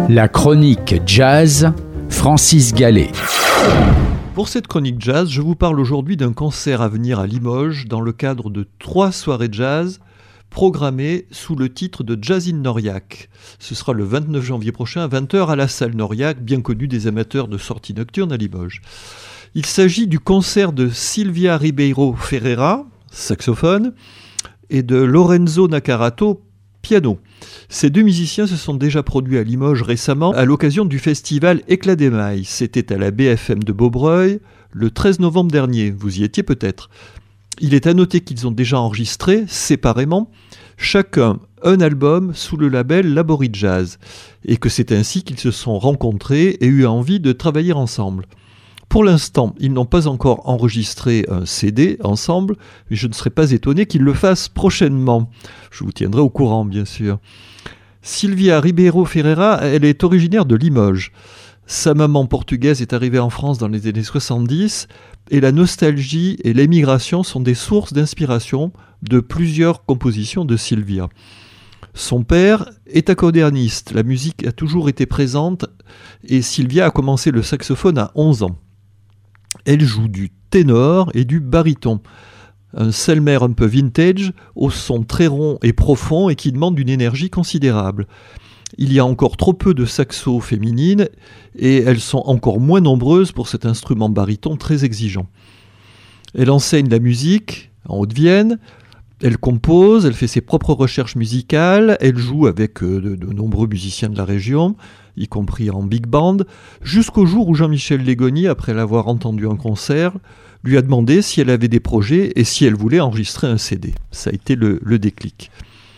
La chronique jazz, Francis Gallet. Pour cette chronique jazz, je vous parle aujourd'hui d'un concert à venir à Limoges dans le cadre de 3 soirées jazz programmées sous le titre de Jazz in Noriac. Ce sera le 29 janvier prochain à 20h à la salle Noriac, bien connue des amateurs de sorties nocturnes à Limoges. Il s'agit du concert de Silvia Ribeiro Ferreira, saxophone, et de Lorenzo Naccarato, piano. Ces 2 musiciens se sont déjà produits à Limoges récemment à l'occasion du festival Éclat des Mailles. C'était à la BFM de Beaubreuil le 13 novembre dernier. Vous y étiez peut-être. Il est à noter qu'ils ont déjà enregistré, séparément, chacun un album sous le label Labori Jazz, et que c'est ainsi qu'ils se sont rencontrés et eu envie de travailler ensemble. Pour l'instant, ils n'ont pas encore enregistré un CD ensemble, mais je ne serais pas étonné qu'ils le fassent prochainement. Je vous tiendrai au courant, bien sûr. Silvia Ribeiro Ferreira, elle est originaire de Limoges. Sa maman portugaise est arrivée en France dans les années 70, et la nostalgie et l'émigration sont des sources d'inspiration de plusieurs compositions de Silvia. Son père est accordéoniste, la musique a toujours été présente, et Silvia a commencé le saxophone à 11 ans. Elle joue du ténor et du baryton, un Selmer un peu vintage, au son très rond et profond et qui demande une énergie considérable. Il y a encore trop peu de saxos féminines et elles sont encore moins nombreuses pour cet instrument baryton très exigeant. Elle enseigne la musique en Haute-Vienne, elle compose, elle fait ses propres recherches musicales, elle joue avec de nombreux musiciens de la région, y compris en big band, jusqu'au jour où Jean-Michel Légonier, après l'avoir entendu en concert, lui a demandé si elle avait des projets et si elle voulait enregistrer un CD. Ça a été le déclic.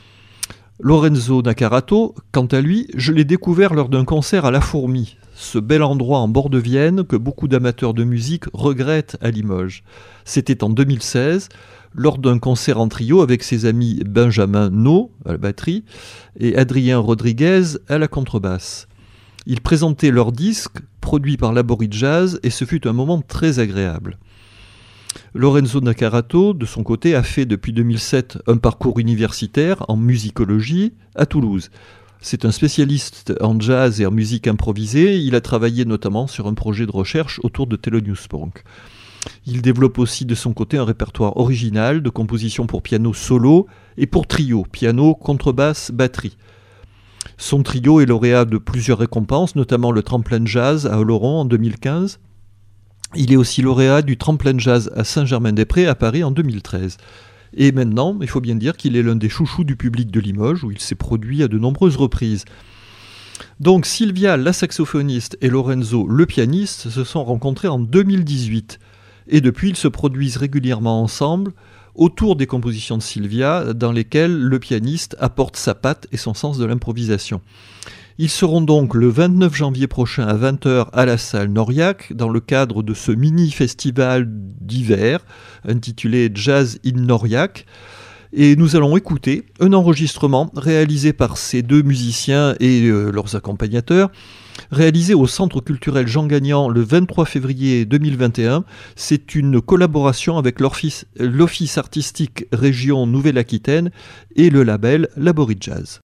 Lorenzo Naccarato, quant à lui, je l'ai découvert lors d'un concert à La Fourmi, ce bel endroit en bord de Vienne que beaucoup d'amateurs de musique regrettent à Limoges. C'était en 2016, lors d'un concert en trio avec ses amis Benjamin No à la batterie et Adrien Rodriguez à la contrebasse. Ils présentaient leur disque, produit par Labori Jazz, et ce fut un moment très agréable. Lorenzo Naccarato, de son côté, a fait depuis 2007 un parcours universitaire en musicologie à Toulouse. C'est un spécialiste en jazz et en musique improvisée. Il a travaillé notamment sur un projet de recherche autour de Thelonious Monk. Il développe aussi de son côté un répertoire original de compositions pour piano solo et pour trio, piano, contrebasse, batterie. Son trio est lauréat de plusieurs récompenses, notamment le Tremplin Jazz à Oloron en 2015. Il est aussi lauréat du Tremplin Jazz à Saint-Germain-des-Prés à Paris en 2013. Et maintenant, il faut bien dire qu'il est l'un des chouchous du public de Limoges, où il s'est produit à de nombreuses reprises. Donc Silvia, la saxophoniste, et Lorenzo, le pianiste, se sont rencontrés en 2018. Et depuis, ils se produisent régulièrement ensemble, autour des compositions de Silvia, dans lesquelles le pianiste apporte sa patte et son sens de l'improvisation. Ils seront donc le 29 janvier prochain à 20h à la salle Noriac, dans le cadre de ce mini-festival d'hiver, intitulé Jazz in Noriac. Et nous allons écouter un enregistrement réalisé par ces 2 musiciens et leurs accompagnateurs, réalisé au Centre culturel Jean Gagnan le 23 février 2021. C'est une collaboration avec l'Office artistique Région Nouvelle-Aquitaine et le label Labori Jazz.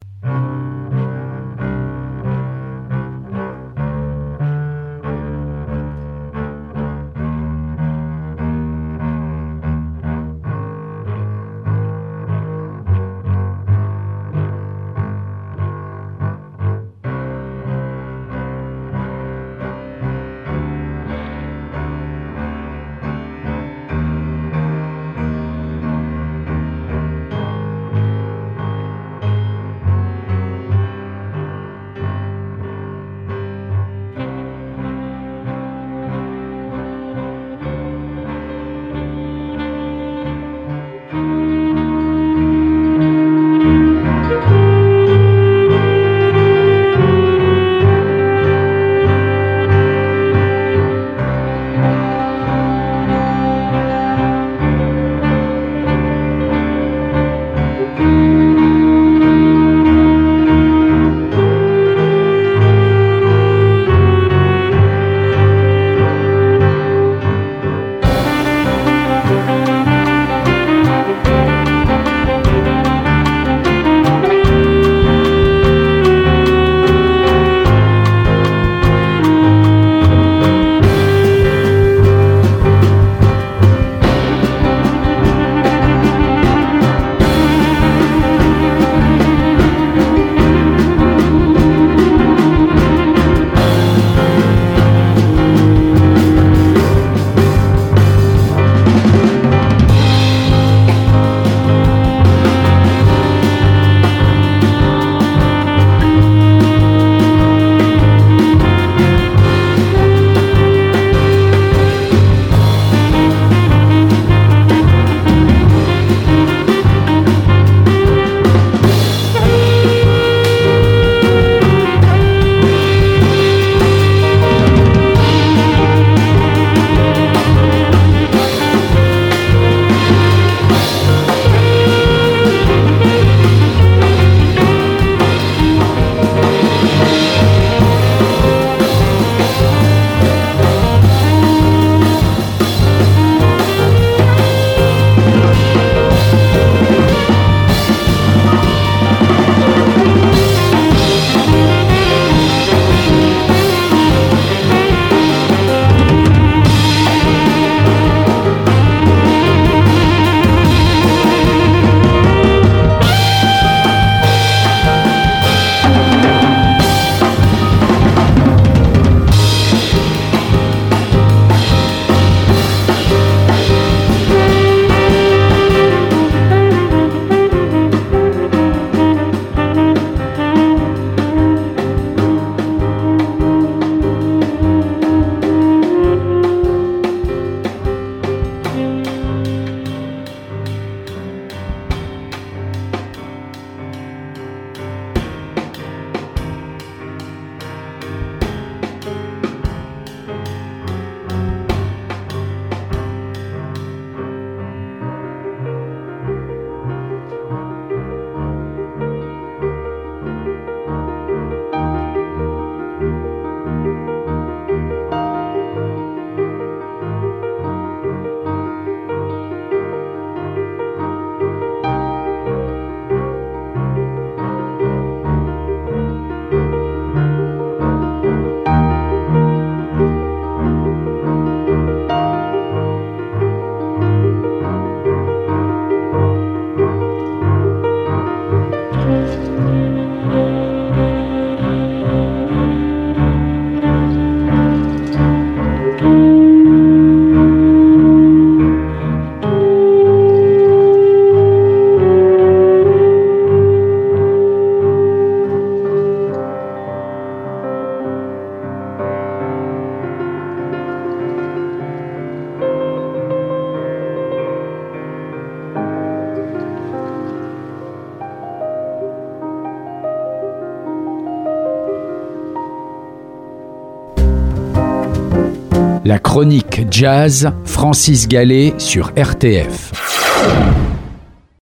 La chronique jazz, Francis Gallet sur RTF.